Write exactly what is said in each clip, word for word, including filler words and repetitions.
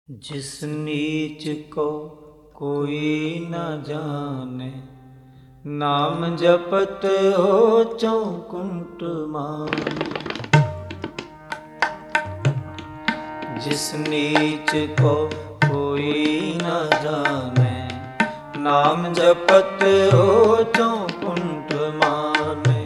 जिस नीच को कोई न जाने, नाम जपत हो चौकुंठ माने। जिस नीच को कोई न जाने, नाम जपत हो चौकुंठ माने।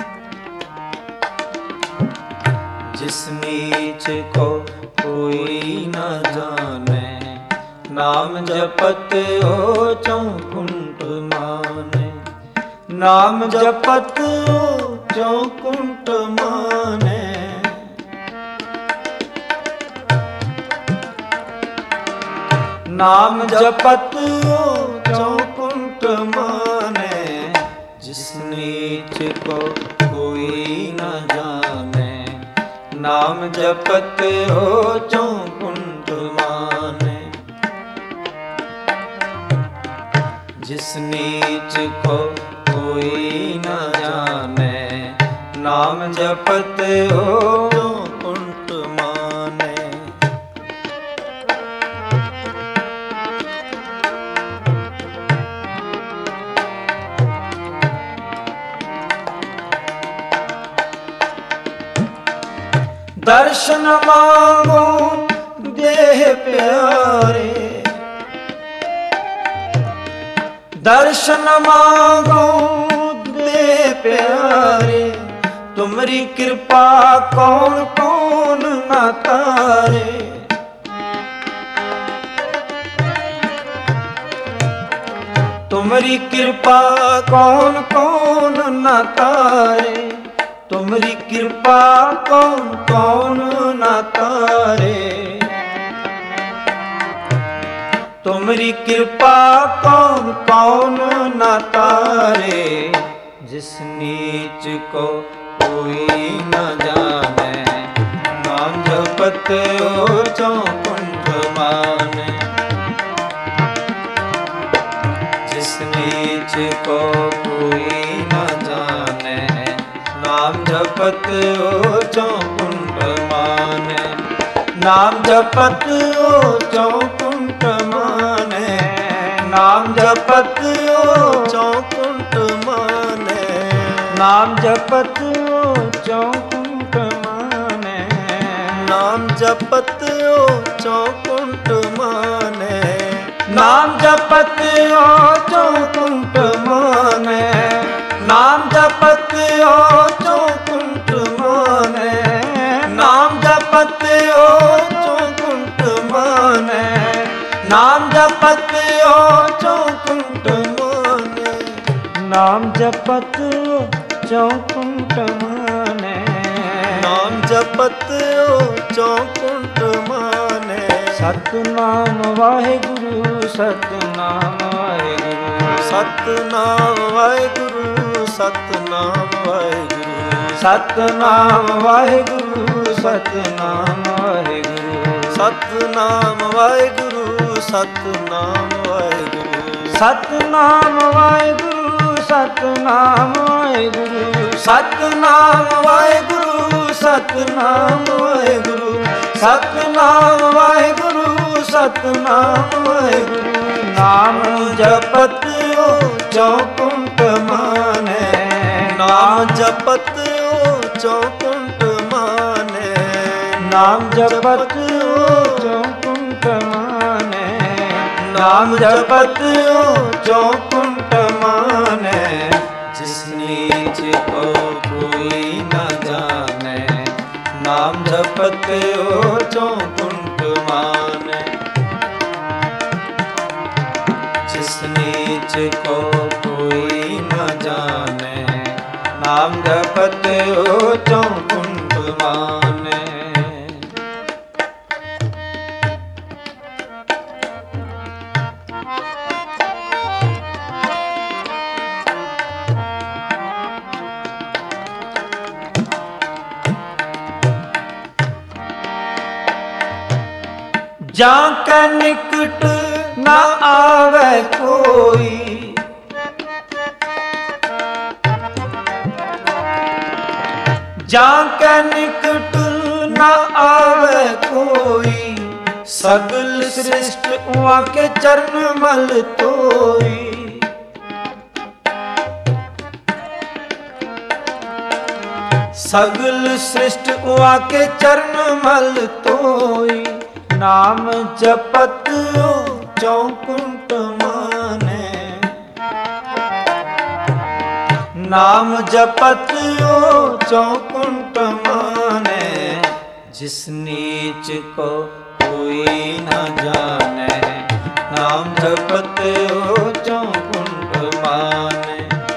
जिस नीच को कोई न जाने, नाम जपत हो चौकुंठ माने। नाम जपत हो चौकुंठ माने। नाम जपत हो चौकुंठ माने। जिस नीच को कोई न जाने, नाम जपत हो चौकुंठ माने। जिस नीच को कोई न जाने, नाम जपत हो चौकुंठ माने। दर्शन मांगो देह प्यारे, दर्शन मांगो देह प्यारे। तुम्हारी कृपा कौन कौन न तारे। तुम्हारी कृपा कौन कौन न तारे। तुम्हारी कृपा कौन कौन न तारे। तुम्हारी कृपा कौन कौन न तारे। जिस नीच को कोई न जाने, नाम जपत हो चौकुंठ माने। जिस नीच को कोई न जाने, नाम जपत हो चौकुंठ माने। नाम जपत हो चौकुंठ माने। नाम जपत हो चौकुंठ माने। नाम जपत हो चौकुंठ माने। नाम जपत हो चौकुंठ माने। नाम जपत हो चौकुंठ माने। नाम जपत हो चौकुंठ माने। नाम जपत हो चौकुंठ माने। नाम जपत हो चौकुंठ माने। नाम जपत हो चौकुंठ माने। नाम जपत हो चौकुंठ माने। सतनाम वाहेगुरु सतनाम वाहेगुरु। सतनाम वाहेगुरु सतनाम वाहेगुरु। सतनाम वाहेगुरु सतनाम वाहेगुरु। सतनाम वाहेगुरु सतनाम वाहेगुरु। सतनाम वाहेगुरु सतनाम वाहेगुरु। सतनाम वाहेगुरु सतनाम वाहेगुरु। सतनाम वाहेगुरु सतनाम वाहेगुरु। नाम जपत हो चौकुंठ माने। नाम जपत हो चौकुंठ माने। नाम जपत हो चौकुंठ माने। नाम जपत हो चौकुंठ माने। जिस नीच को कोई न जाने, नाम जपत हो चौकुंठ माने। जिस नीच को कोई न जाने, नाम जपत हो चौकुंठ माने। जाके निकट न आवे कोई। जाके निकट न आवे कोई। सगल सृष्ट उहाँ के चरण मल तोई। सगल सृष्ट उहाँ के चरण मल तोई। नाम जपत चौकुंठ माने। नाम जपत चौकुंठ माने। जिस नीच को कोई न जाने। नाम जपत चौकुंठ माने।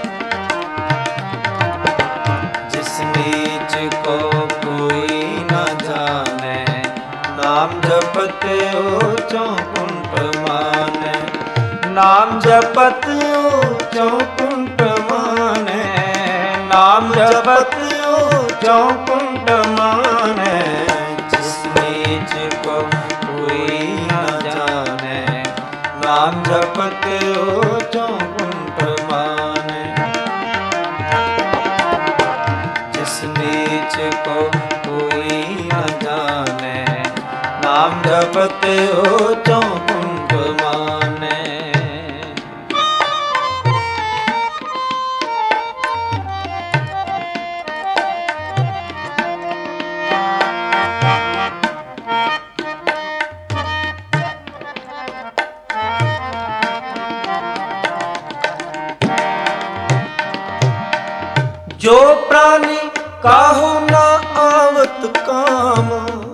जिस नीच को कोई न जाने। नाम जपत चौकुंठ माने। नाम जपत चौकुंठ माने। नाम जपत चौकुंठ माने। जिस नीच को कोई न जाने। नाम जपत चौकुंठ माने। जिस नीच को कोई न जाने। नाम जपत चौकुंठ माने। जो प्राणी काहू न आवत काम।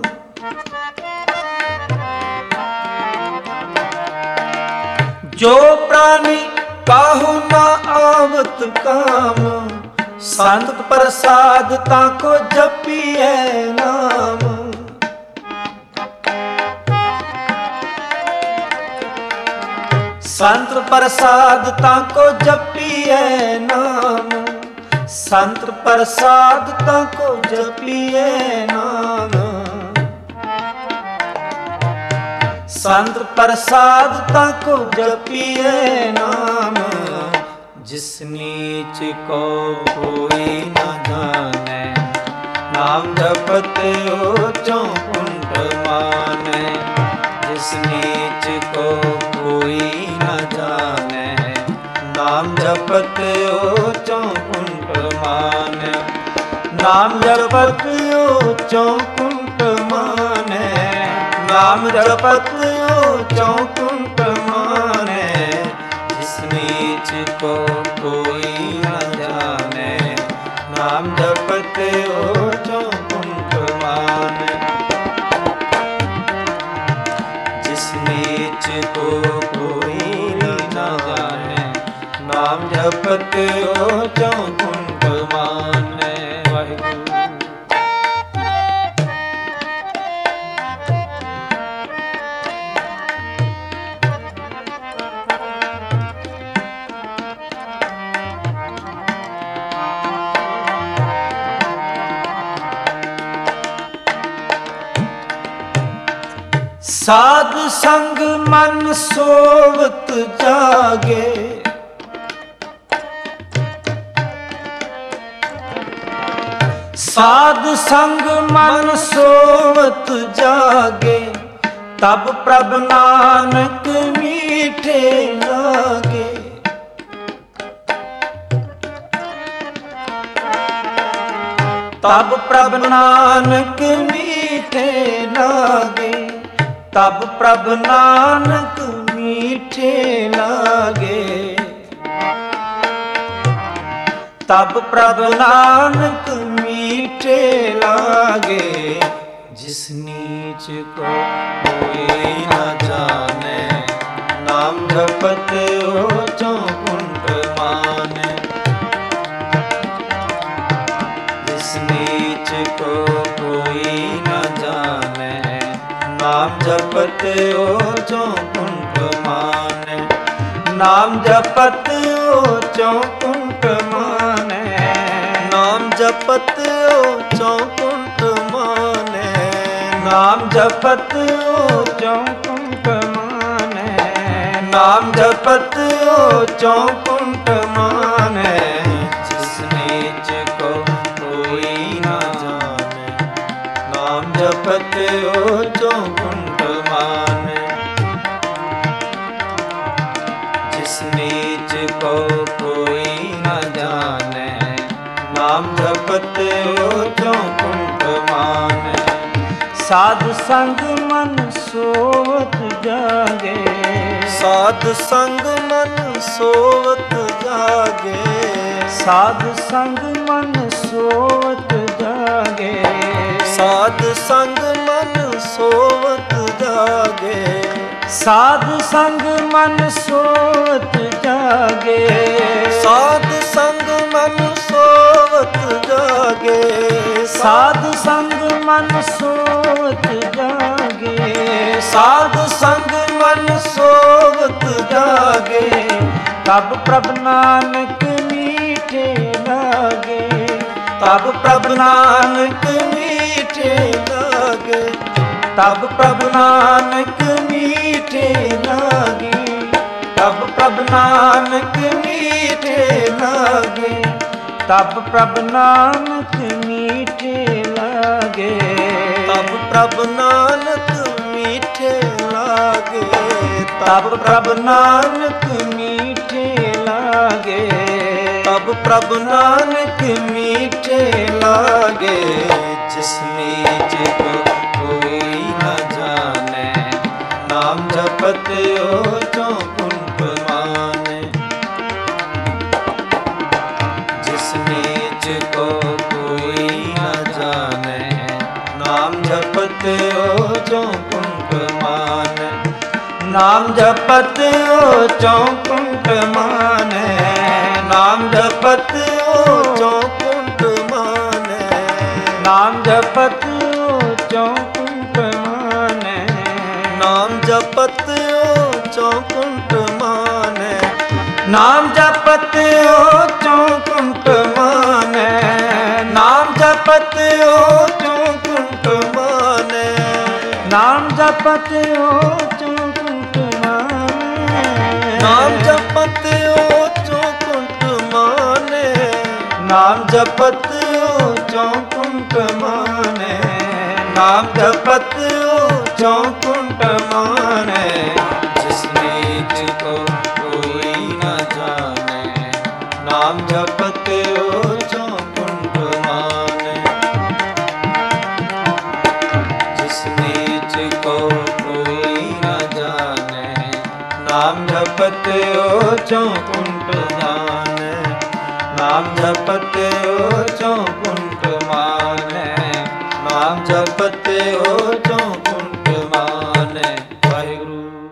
जो प्राणी काहू न आवत काम। संत प्रसाद ताको जपिए नाम। संत प्रसाद ताको जपिए नाम। संत प्रसाद ताको जपिए नाम। संत प्रसाद ताको जपिए नाम। जिस नीच को कोई न जाने। नाम जपत चौकुंठ माने। जिस नीच को कोई न जाने। नाम जपत चौकुंठ माने। नाम जपत चौकुंठ माने। नाम जपत चौकुंठ माने। जिस नीच को कोई न जाने। नाम जपत चौकुंठ माने। जिस नीच को कोई न जाने। नाम जपत चौकुंठ माने। वाहिगुरु। साध संग मन सोवत जागे। साध संग मन सोवत जागे। तब प्रभ नानक मीठे लागे। तब प्रभ नानक मीठे लागे। तब प्रभ नानक मीठे लागे। तब प्रभ नानक मीठे लागे। जिस नीच को कोई न जाने। नाम जपत चौकुंठ माने। जिस नीच को कोई न जाने। नाम जपत चौकुंठ माने। नाम जपत चौकुंठ माने। नाम जपत चौकुंठ माने। नाम जपत चौकुंठ माने। नाम जपत चौकुंठ माने। जिस नीच को कोई न जाने। नाम जपत चौकुंठ माने। को कोई न जाने, नाम जपत ओचो कुंठ माने। साध संग मन सोवत जागे, साध संग मन सोवत जागे, साध संग मन सोवत जागे, साध संग मन सोवत जागे, साध संग मन सोवत जागे, साध संग मन सोवत जागे, साध संग मन सोवत जागे, साध संग मन सोवत जागे। तब प्रभ नानक मीठे लागे, तब प्रभ नानक मीठे लागे, तब प्रभ नानक मीठे लागे, तब प्रभ नानक मीठे लागे, तब प्रभ नानक मीठे लागे, तब प्रभ नानक मीठे लागे, तब प्रभ नानक मीठे लागे, तब प्रभ नानक मीठे लागे। जिस नीच को कोई न जाने, नाम जपत ओचो कुंठ माने। जिस नीच को कोई न जाने, नाम जपत ओचो कुंठ माने। नाम जपत ओचो कुंठ माने, नाम जपत ओचो कुंठ माने, नाम जपत ओचो कुंठ माने, नाम जपत ओचो कुंठ माने, नाम जपत ओचो कुंठ माने, नाम जपत ओचो कुंठ माने, नाम जपत ओचो कुंठ माने, नाम जपत ओचो कुंठ माने, नाम जपत ओचो कुंठ माने, नाम जपत ओचो कुंठ माने। जिस नीच को कोई न जाने, नाम जपत ओचो कुंठ माने। जिस नीच को कोई न जाने, नाम जपत ओचो कुंठ माने, नाम जपत ओचो कुंठ माने, नाम जपत ओचो कुंठ माने। वाहिगुरु।